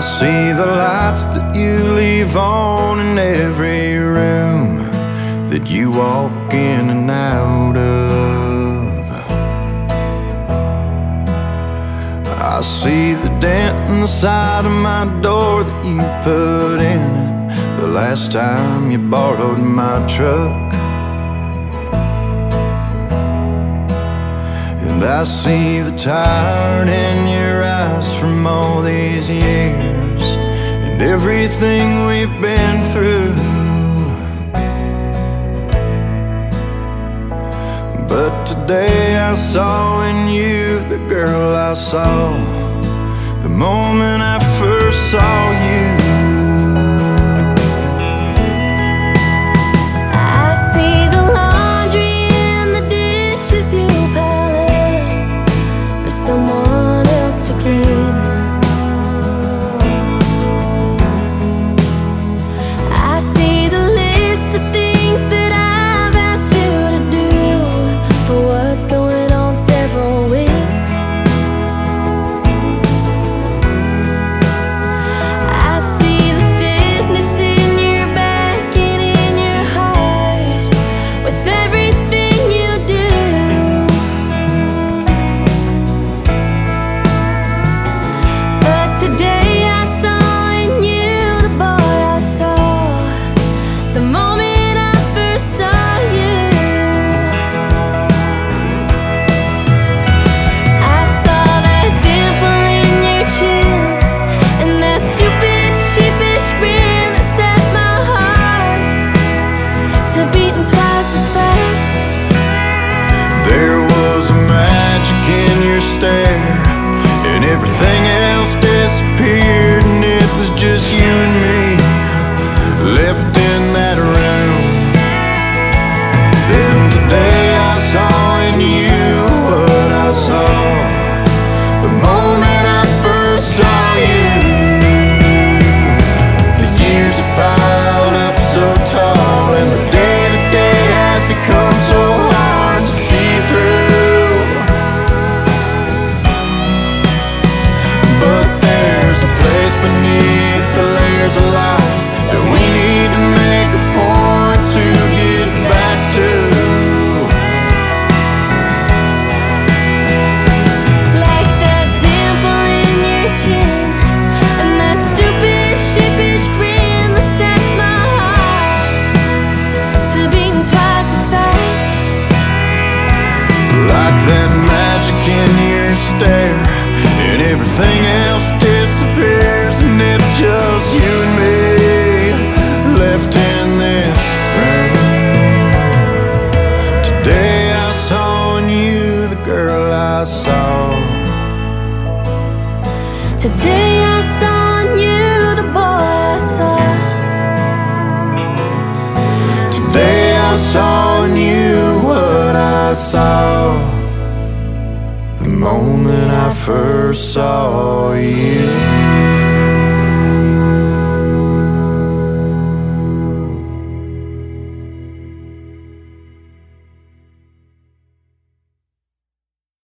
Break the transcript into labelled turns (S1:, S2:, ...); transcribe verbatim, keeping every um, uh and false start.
S1: see the lights that you leave on in every room that you walk in and out of. I see the dent in the side of my door that you put in it the last time you borrowed my truck. And I see the tired in your eyes from all these years and everything we've been through. But today I saw in you the girl I saw the moment I first saw you.
S2: I see the laundry and the dishes you pile up for someone else to clean. I see the list of things that I've asked you to do for what's going on several weeks. I see the stiffness in your back and in your heart with everything you do. But today I saw in you the boy I saw the moment I first saw you. I saw that dimple in your chin and that stupid sheepish grin that set my heart to beating twice as fast.
S1: There was a magic in your stare and everything else disappeared, and it was just you and me left in that room. Then today I saw in you what I saw the moment I first saw you. The years have piled up so tall and the day-to-day has become so hard to see through. But there's a place beneath the layers of life that we need to make a point to get back to.
S2: Like that dimple in your chin and that stupid sheepish grin that sets my heart to beating twice as fast.
S1: Like that magic in your stare and everything else disappears, and it's just you and me left in this room. Today I saw in you the girl I saw.
S2: Today I saw in you the boy I saw.
S1: Today I saw in you what I saw the moment I first saw you.